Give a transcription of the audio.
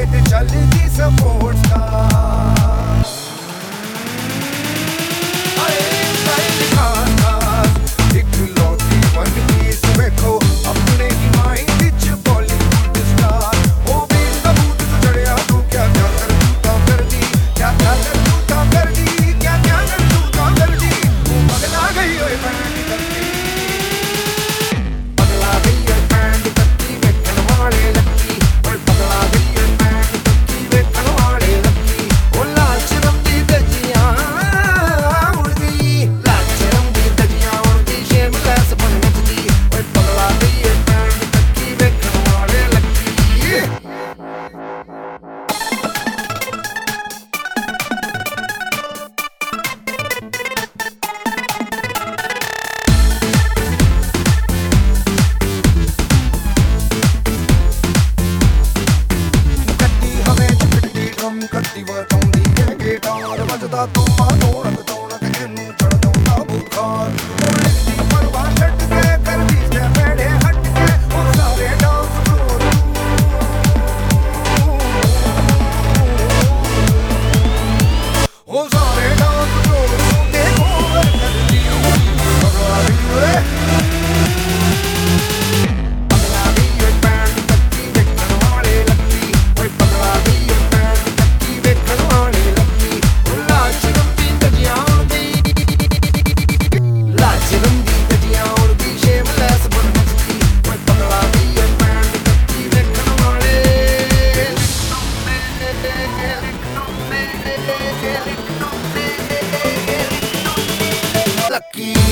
ਤੇ ਚੱਲਦੀ ਸਪੋਰਟਸ ਕਾਰ ਆਏ ਸਟਾਈਲ ਖਾਸ ਇੱਕ ਲੋਟੀ ਵਨ ਪੀਸ ਵੇਖੋ ਆਪਣੇ ਹੀ ਮਾਈਂਡ ਵਿੱਚ ਬਾਲੀਵੁੱਡ ਸਟਾਰ ਉਹ ਵੀ ਸਬੂਤ ਤੋਂ ਚੜਿਆ ਤੂੰ ਕਿਆ ਕਿਆ ਕਰ ਤੂੰ ਤਾਂ ਕਰਦੀ ਕਿਆ ਕਿਆ ਕਰ ਤੂੰ ਤਾਂ ਕਰਦੀ ਕਿਆ ਕਿਆ ਕਰ ਤੂੰ ਤਾਂ ਕਰਦੀ ਤੂੰ ਪਗਲਾ ਗਈ ਓਏ ਬੈਂਡ ਕਰਦੀ ਪਗਲਾ ਗਈ ਓਏ ਬੈਂਡ ਕਰਦੀ ਵੇਖਣ ਵਾਲੇ ਲੱਕੀ ਓਏ ਪਗਲਾ ਗਈ ਓਏ ਬੈਂਡ ਕਰਦੀ ਵੇਖਣ ਵਾਲੇ ਲੱਕੀ ਉਹ ਲਾਚ ਰੰਦੀ ਦਜੀਆਂ ਉੜਦੀ ਲਾਚ ਰੰਦੀ ਦਜੀਆਂ ਉੜਦੀ ਸ਼ੇਮਲੈਸ ਬਣ ਨੱਚਦੀ ਓਏ ਪਗਲਾ ਗਈ ਓਏ ਬੈਂਡ ਕਰਦੀ ਵੇਖਣ ਵਾਲੇ ਲੱਕੀ ਕੱਟੀ ਹਵੇ ਚਿੱਟੀ ਡਰਮ ਕੱਟੀ ਵਜਾਉਂਦੀ ਹੈ ਗਿਟਾਰ ਵੱਜਦਾ ਤੁਮਾ ਢੋਲਕ ਢੋਲਕ ਇਹਨੂੰ ਚੜ ਜਾਂਦਾ ਬੁਖਾਰ ਉਹ ਲਿਖਦੀ ਪਰਵਾਹ ਛੱਡ ਕੇ ਕਰਦੀ ਤੇ ਮੇਰੇ ਹਟ ਕੇ ਉਹ ਸਾਰੇ ਡਾਂਸ ਫਲੋਰ ਉਹ ਸਾਰੇ ਡਾਂਸ ਫਲੋਰ ਤੇ ਕੋਰ ਕਰਦੀ ਪਗਲਾ ਗਈ ਓਏ ਪਗਲਾ ਗਈ ਓਏ ਬੈਂਡ ਕੱਟੀ ਵੇਖਣ ਵਾਲੇ ਲੱਕੀ ਓਏ ਪਗਲਾ ਗਈ ਓਏ ਬੈਂਡ ਕੱਟੀ ਵੇਖਣ ਵਾਲੇ ਲੱਕੀ ਉਹ ਲਾਚ ਰੰਦੀ ਦਜੀਆਂ ਉੜਦੀ ਲਾਚ ਰੰਦੀ ਦਜੀਆਂ ਉੜਦੀ ਸ਼ੇਮਲੈਸ ਬਣ ਨੱਚਦੀ ਓਏ ਪਗਲਾ ਗਈ ਓਏ ਬੈਂਡ ਕੱਟੀ ਵੇਖਣ ਵਾਲੇ ਲੱਕੀ